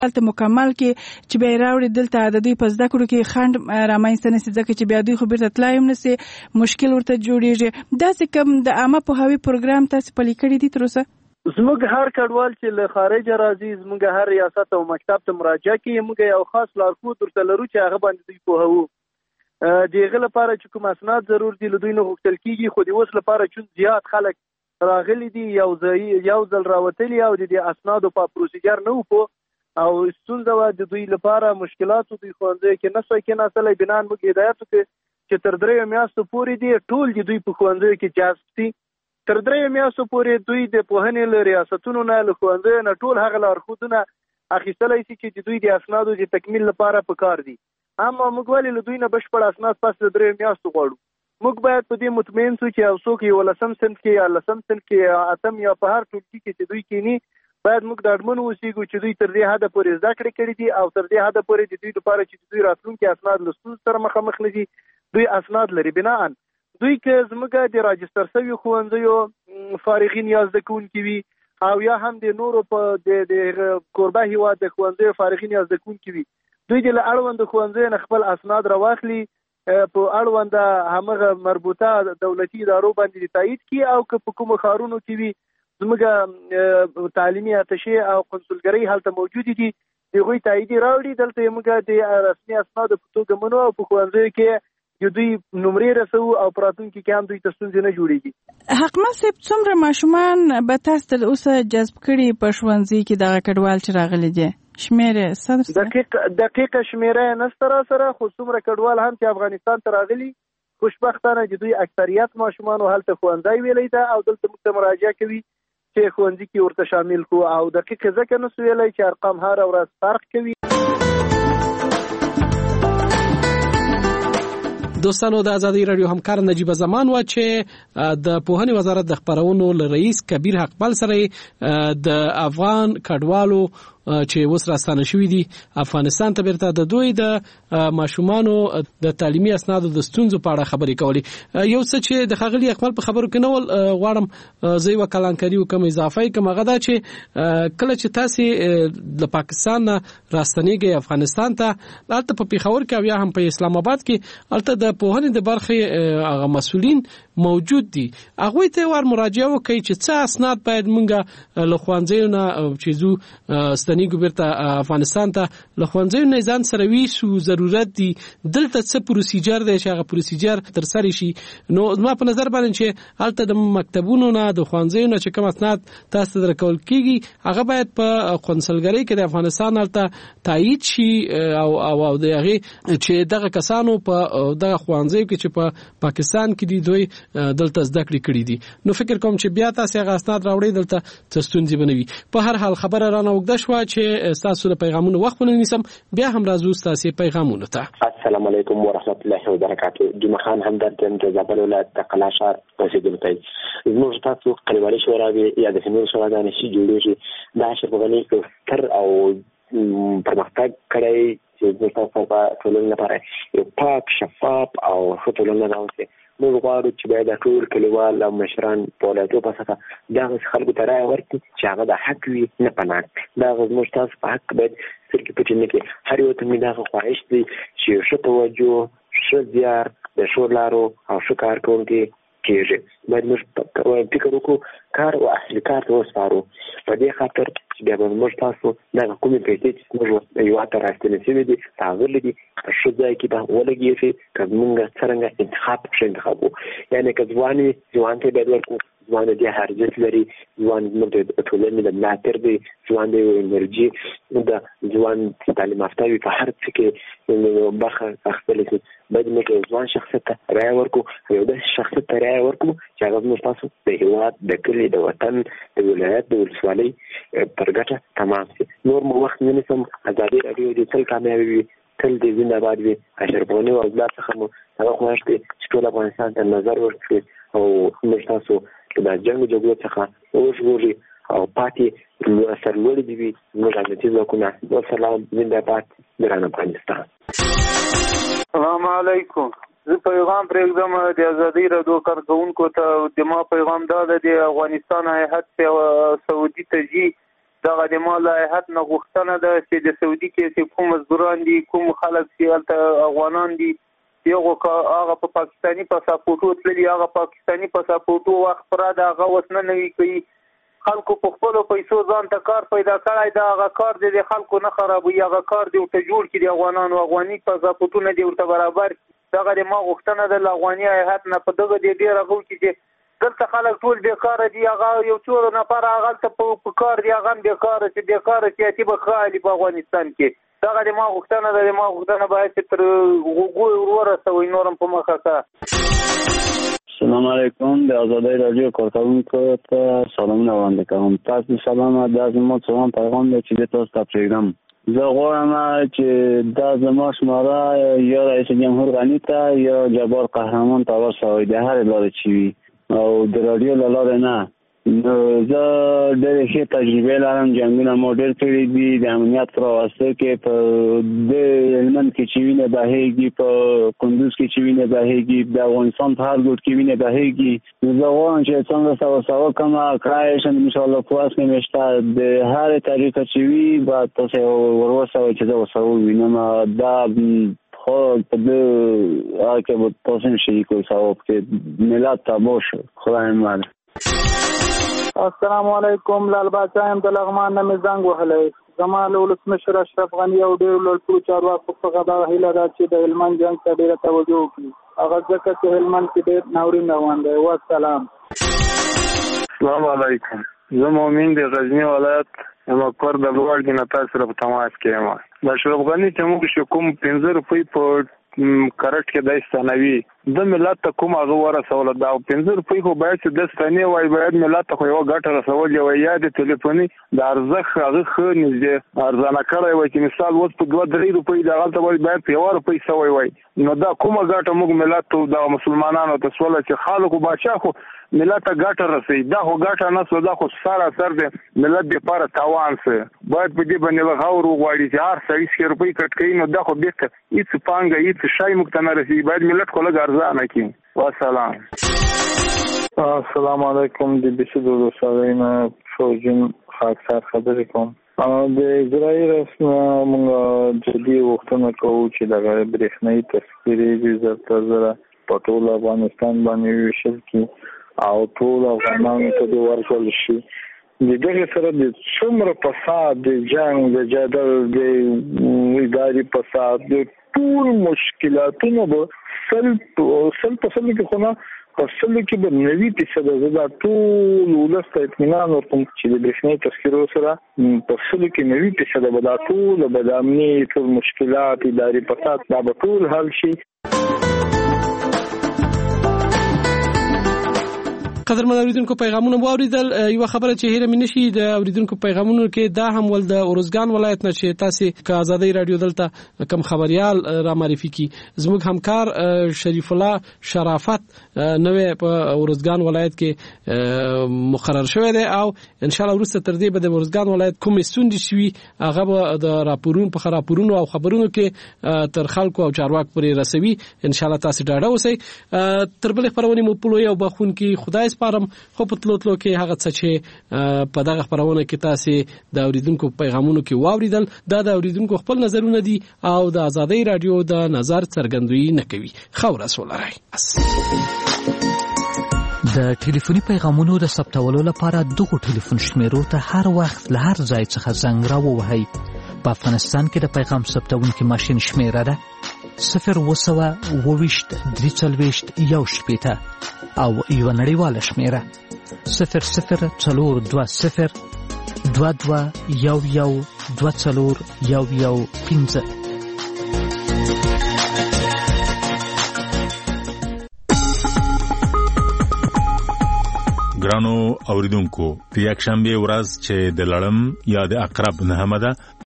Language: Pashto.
هلته مکمل کې چې بیا راوړي دلته د دوی په زده کړو کې خنډ رامنځته نشي، ځکه چې بیا دوی خو بیرته تلای هم نشي، مشکل ورته جوړیږي. داسې کوم د عامه پوهاوي پروګرام تاسو پلي کړی دی تر اوسه؟ زموږ هر کډوال چې له خارج راځي، زموږ هر ریاست او مکتب ته مراجعه کوي، موږ یو خاص لارښود ورته لرو چې هغه باندې دوی پوهوو. د هغه لپاره چې کوم اسناد ضرور دي له دوی نه غوښتل کېږي، خو د اوس لپاره چې زیات خلک راغلي دي یو ځل راوتلي او د دې اسنادو په پروسیجر نه وو او ستونزه وه د دوی لپاره، مشکلاتو دوی ښوونځیو کې نه شوی کېناستلی. بنان موږ هدایت وکړو چې تر 3 میاشتو پورې دي ټول د دوی په ښوونځیو کې جذب شي. تر 3 میاشتو پورې دوی د پوهنې له ریاستونو نه له ښوونځیو نه ټول هغه لارښودونه اخیستلی شي چې د دوی د اسنادو د تکمیل لپاره پکار دي. اما موږ ولې له دوی نه بشپړ اسناد پس د 3 میاشتو غواړو؟ موږ باید په دې مطمئن شو چې یو څوک 11 صنف کې یا 10 صنف کې اتم یا په هر ټولګي کې چې دوی کینی، باید موږ ډاډمن اوسېږو چې دوی تر دې حده پورې زده کړې کړې دي او تر دې حده پورې د دوی لپاره چې دوی راتلونکي اسناد له ستونزو سره مخامخ نه دي، دوی اسناد لري. بناءً دوی که زموږ د راجستر شویو ښوونځیو فارغین یا زده کوونکي وي او یا هم د نورو په د کوربه هیواد د ښوونځیو فارغین یا زده کوونکي وي، دوی د اړوند ښوونځیو نه خپل اسناد راواخلي، په اړوند همغه مربوطه دولتي ادارو باندې تایید کړي او که په کومو ښارونو کې وي زموږ تعلیمي اتشې او قنصلګرۍ هلته موجودې دي، د هغوی تایید راوړي، دلته موږ د رسمي اسنادو په توګه منو او په ښوونځیو کې دوی نمرې رسو او په راتلونکي کې هم دوی ته ستونزې نه جوړېږي. حقمل صاحب، څومره ماشومان به تاسو تر اوسه جذب کړي په ښوونځي کې دغه کډوال چې راغلي دي؟ شمیره دقیقه شمیره نشته را سره، خو څومره کډوال هم چې افغانستان ته راغلي، خوشبختانه چې دوی اکثریت ماشومانو هلته ښوونځی ویلی ده او دلته موږ ته مراجعه کوي چې ښوونځي کې ورته شامل کړو. او دقیقه ځکه نسو ویلی چې ارقام هره ورځ فرق کوي. دوستانو، د ازادي رادیو همکار نجیب زمان و چې د پوهنې وزارت د خبرونو له رئیس کبیر حقمل سره د افغان کډوالو چې اوس راستانه شوي دي افغانستان ته بیرته د دوی د ماشومانو د تعلیمي اسنادو د ستونزو په اړه خبرې کولې. یو څه چې د ښاغلي اکمل په خبرو کې نه ول غواړم زه یوه کلانکاري وکړم، اضافه یې کړم، هغه دا چې کله چې تاسې له پاکستان نه راستنېږئ افغانستان ته، هلته په پېښور کې او یا هم په اسلام آباد کې هلته د پوهنې د برخې هغه مسؤلین موجود دي، هغوی ته ور مراجعه وکړئ چې څه اسناد باید موږ له ښوونځیو نه چې ځو ستنېږو بیرته افغانستان ته، له ښوونځیو نه ځان سره ویسو، ضرورت دي دلته څه پروسیجر دی چې هغه پروسیجر ترسره شي. نو زما په نظر باندې چې هلته د مکتبونو نه د ښوونځیو نه چې کوم اسناد تاسو ته درکول کېږي هغه باید په قونسلګرۍ کې د افغانستان هلته تایید شي او د هغې چې دغه کسانو په دغه ښوونځیو کې چې په پاکستان کې دي دوی دلته زده کړې کړي دي. نو فکر کوم چې بیا تاسو هغه اسناد راوړئ دلته څه ستونزې به نه وي. په هر حال خبره رانه اوږده شوه چې ستاسو د پیغامونو وخت ونه نیسم، بیا هم راځو ستاسو پیغامونو ته. السلام علیکم ورحمت الله وبرکاته. جمعه خان همدرد یم د زابل ولایت د قلعه ښار اوسېدونکی. زموږ تاسو کلیوالي شوراوې یا د نورو شوراګانې چې جوړېږي دا اشرف غني ستر او پرمختګ کړی چې زموږ تاسو په ټولنې لپاره یو پاک شفاف او ښه ټولنه راوستې. موږ غواړو چې باید ټول کلیوال او مشران په ولایتو په سطحه دغه خلکو ته رایه ورکړي چې هغه د حق وي نه په ناک. دغه زموږ تاسو په حق باید سترګې پټې نه کړي. هر یو ته مې دغه خواهش دی چې ښه توجه، ښه زیار، د ښو لارو او ښه کار کوونکي کېږي. باید موږ فکر وکړو کار او اصلي کار ته وسپارو. په دې خاطر چې بیا به موږ تاسو دغه کومې پیسې چې موږ هېواد ته راستنې شوي دي راغلي دي په ښه ځای کې به ولګېږي که زمونږ څرنګه انتخاب ښه انتخاب وو. یعنې که ځوان وي ځوان ته باید ورکړو، ځوان د دې ارزښت لري، ځوان زموږ د ټولنې د ملاتړ دی، ځوان د یو انرژي د ځوان تعلیم یافته وي په هر څه کې برخه اخیستلی شي. باید موږ یو ځوان شخصیت ته رایه ورکړو، یو داسې شخصیت ته رایه ورکړو چې هغه زموږ تاسو د هېواد، د کلي، د وطن، د ولایت، د ولسوالۍ پر ګټه تمام شي. نور مو وخت نه نیسم. ازادي راډیو دې تل کامیابه وي، تل دې زنده باد وي. اشرف غني او اولاد څخه مو هغه خواهش دی چې ټول افغانستان ته نظر ورکړي او موږ تاسو د جنګ جګړو څخه وژغوري او پاتې سرلوړي دي وي زموږ امنیتي ځواکونه. والسلام، زنده باد، ګران افغانستان. السلام علیکم. زه پیغام پرېږدم د ازادي راډیو کارکوونکو ته. د ما پیغام دا ده د افغانستان هیات سعودي ته ځي دغه د ما له هیئت نه غوښتنه ده چې د سعودي کې چې کوم مزدوران دي، کوم خلک چې هلته افغانان دي، هغه په پاکستاني پاسپورټو تللي، هغه پاکستاني پاسپورټو وخت پوره ده، هغه اوس نه نوي کوي. خلکو په خپلو پیسو ځان ته کار پیدا کړی ده، هغه کار د خلکو نه خرابوي، هغه کار دې ورته جوړ کړي، د افغانانو افغاني پاسپورټونه دې ورته برابر کړي. دغه د ما غوښتنه ده له افغاني هیئت نه په دغه دې ډېر هغه وکړي چې دلته خلک ټول بیکاره دي، هغه یو څو نفر هغلته په کار دي، هغه هم بیکاره چې بیکاره سیاسي به ښه په افغانستان کې. دغه د ما غوښتنه ده، د ما غوښتنه باید چې تر غوږو ورسوئ نور هم په مخه ښه. السلام علیکم. د آزادۍ راډیو کارکوونکو ته سلامونه وړاندې کوم. تاسو سلام، دا زما څوان پیغام دی چې تاسو ته پرېږدم. زه غواړم چې دا زما شماره یا رئیس جمهور غني ته یا جبار قهرمان ته ورسوئ، د هرې لارې چې وي او د راډیو له لارې نه. نو زه ډېرې ښې تجربې لرم، جنګونه مو ډېر کړي دي د امنیت په واسطه کې، په د هلمند کې چې وینه بهېږي، په کندوز کې چې وینه بهېږي، د افغانستان په هر ګوټ کې وینه بهېږي. نو زه غواړم چې څنګه سره وکړم، کړای شم انشاءالله په وس کې مې شته، د هرې طریقه چې وي باید تاسو وروسوئ چې زه ورسره ووینم. دا خو په دې کې به تاسو هم شریک وئ ثواب کې ملت تباه شو. خدای مل. السلام علیکم. لال باچا یم د لغمان نه مې زنګ وهلی. زما له ولسمشر اشرف غني او ډېرو لوړپوړو چارواکو څخه دا هیله ده چې د هلمند جنګ ته ډېره توجه وکړي، هغه ځکه چې هلمند کې ډېر ناورین روان دی. والسلام. السلام علیکم. زه مؤمن د غزني ولایت یم، کور د لوړ کې نه تاسو سره په تماس کې یم. د اشرف غني چې موږ چې کوم 15 روپۍ په کرټ کې د ستنوي د ملت ته کوم هغه ورسوله، دا 15 روپۍ خو باید چې د ستنې وای، باید ملت ته خو یوه ګټه رسولې وای، یا د ټلیفوني د ارزښت هغه ښه نږدې ارزانه کړی وای چې مثال اوس په 2-3 روپۍ دغلته باید په 1 روپۍ سوی وای. نو دا کومه ګټه موږ ملت ته د مسلمانانو ته سوله چې خلکو باچا خو ملت ته ګټه رسوي، دا خو ګټه نه سوه، دا خو سراسر د ملت دپاره تاوان سه. باید په دې باندې غور وغواړي چې هر سړي 100 روپۍ کټ کوي، نو دا خو بېرته هېڅ پانګه هېڅ شی موږ ته نه رسېږي. باید ملت خو لږ ارزانه کړي. والسلام. السلام علیکم. د بي سي د ولسوالۍ نه شوجین خاکسار خبرې کوم. د اجرایي رسم موږ جدي غوښتنه کوو چې دغه برېښنایي تذکرې زر تر زره په ټول افغانستان باندې ویشل کړي او ټول افغانانو ته دې ورکړل شي. د دغې سره د څومره فساد، د جنګ، د جدل، د اداري فساد، د ټول مشکلاتونه به سل په سل کې خو نه په سل کې به 90% زه دا ټول ولس ته اطمینان ورکوم چې د برېښنایي تذکرو سره په سل کې 90% به دا ټول به د امني ټول مشکلات، اداري فساد دا به ټول حل شي. قدرمن اوریدونکو پیغامونه واوریدل. یو خبره چې هیره مې نشي د اوریدونکو پیغامونو کې دا هم ول د اورزګان ولایت نه چې تاسو ک آزادۍ رادیو دلته کم خبريال را معرفي کی زموږ همکار شریف الله شرافت نوې په اورزګان ولایت کې مقرر شوی دی او ان شاء الله ورسته تر دې به د اورزګان ولایت کوم ستوندې شوي هغه به د راپورونو او خبرونو کې تر خلکو او چارواک پورې رسوي. ان شاء الله تاسو ډاډه اوسئ. تر بل خبرونه مو پلوي او بخون کې خدای سپارم. خو په تلو کې هغه څه چې په دغه خبرونه کې تاسو د اوریدونکو پیغامونو کې واوریدل دا د اوریدونکو خپل نظرونه دي او د آزادۍ رادیو د نظر څرګندوي نه کوي. خو رسول راي د ټلیفوني پیغامونو د ثبتولو لپاره دغه ټلیفون شمیرو ته هر وخت له هر ځای څخه زنګ راووهئ. په افغانستان کې د پیغام ثبتونکي ماشین شمیره ده 0202341 او یو نړیواله شمیره 00202211241115. ګرانو اوریدونکو، د یکشنبه ورځ چې د لړم یا د عقرب نهمه ده